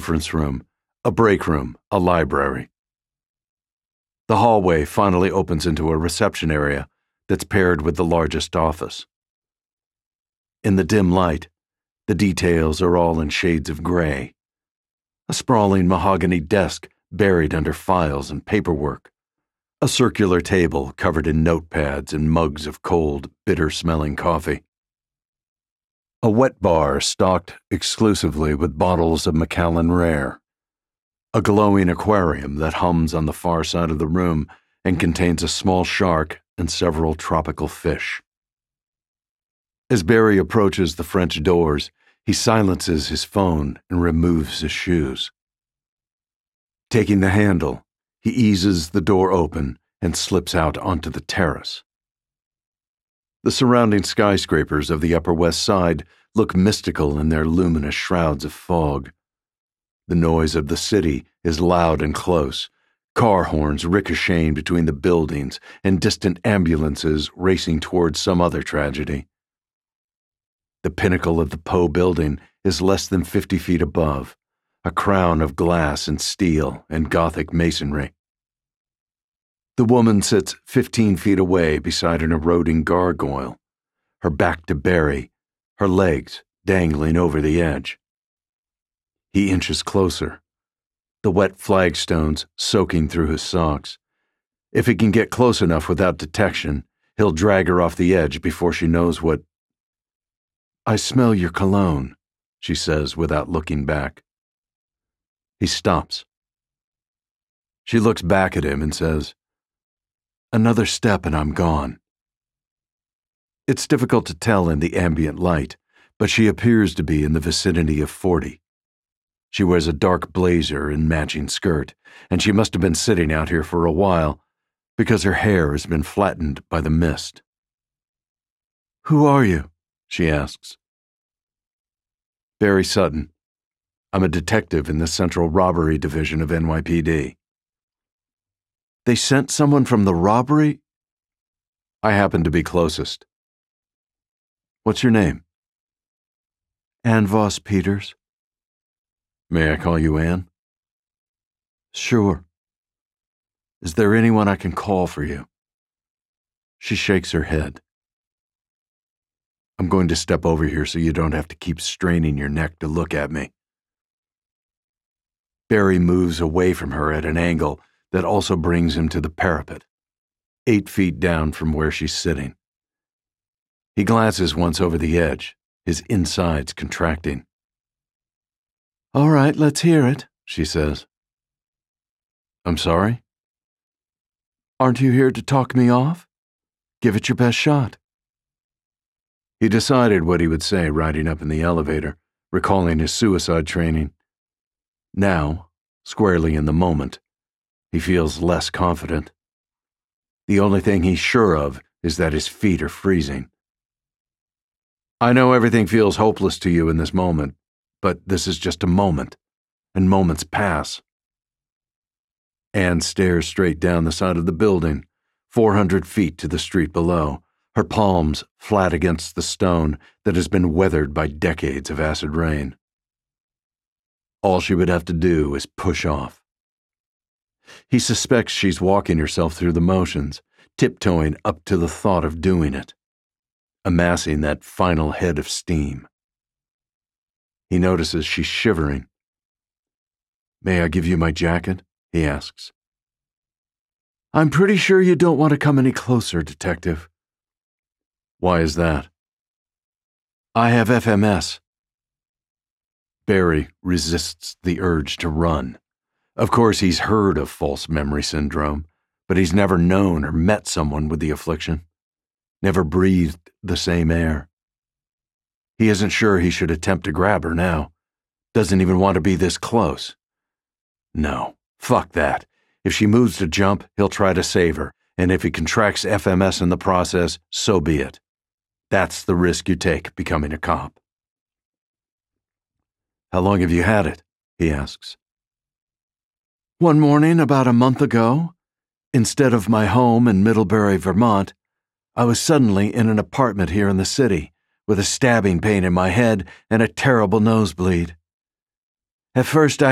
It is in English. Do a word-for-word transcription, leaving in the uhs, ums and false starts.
conference room, a break room, a library. The hallway finally opens into a reception area that's paired with the largest office. In the dim light, the details are all in shades of gray. A sprawling mahogany desk buried under files and paperwork. A circular table covered in notepads and mugs of cold, bitter-smelling coffee. A wet bar stocked exclusively with bottles of Macallan Rare. A glowing aquarium that hums on the far side of the room and contains a small shark and several tropical fish. As Barry approaches the French doors, he silences his phone and removes his shoes. Taking the handle, he eases the door open and slips out onto the terrace. The surrounding skyscrapers of the Upper West Side look mystical in their luminous shrouds of fog. The noise of the city is loud and close, car horns ricocheting between the buildings and distant ambulances racing towards some other tragedy. The pinnacle of the Poe building is less than fifty feet above, a crown of glass and steel and Gothic masonry. The woman sits fifteen feet away beside an eroding gargoyle, her back to Barry, her legs dangling over the edge. He inches closer, the wet flagstones soaking through his socks. If he can get close enough without detection, he'll drag her off the edge before she knows what... "I smell your cologne," she says without looking back. He stops. She looks back at him and says, "Another step and I'm gone." It's difficult to tell in the ambient light, but she appears to be in the vicinity of forty. She wears a dark blazer and matching skirt, and she must have been sitting out here for a while because her hair has been flattened by the mist. "Who are you?" she asks. "Barry Sutton. I'm a detective in the Central Robbery Division of N Y P D. "They sent someone from the robbery?" "I happen to be closest." "What's your name?" "Ann Voss Peters." "May I call you Ann?" "Sure." "Is there anyone I can call for you?" She shakes her head. "I'm going to step over here so you don't have to keep straining your neck to look at me." Barry moves away from her at an angle that also brings him to the parapet, eight feet down from where she's sitting. He glances once over the edge, his insides contracting. "All right, let's hear it," she says. "I'm sorry?" "Aren't you here to talk me off? Give it your best shot." He decided what he would say riding up in the elevator, recalling his suicide training. Now, squarely in the moment, he feels less confident. The only thing he's sure of is that his feet are freezing. "I know everything feels hopeless to you in this moment, but this is just a moment, and moments pass." Ann stares straight down the side of the building, four hundred feet to the street below, her palms flat against the stone that has been weathered by decades of acid rain. All she would have to do is push off. He suspects she's walking herself through the motions, tiptoeing up to the thought of doing it, amassing that final head of steam. He notices she's shivering. "May I give you my jacket?" he asks. "I'm pretty sure you don't want to come any closer, Detective." "Why is that?" "I have F M S." Barry resists the urge to run. Of course, he's heard of false memory syndrome, but he's never known or met someone with the affliction, never breathed the same air. He isn't sure he should attempt to grab her now. Doesn't even want to be this close. No, fuck that. If she moves to jump, he'll try to save her, and if he contracts F M S in the process, so be it. That's the risk you take becoming a cop. "How long have you had it?" he asks. "One morning about a month ago, instead of my home in Middlebury, Vermont, I was suddenly in an apartment here in the city, with a stabbing pain in my head and a terrible nosebleed. At first I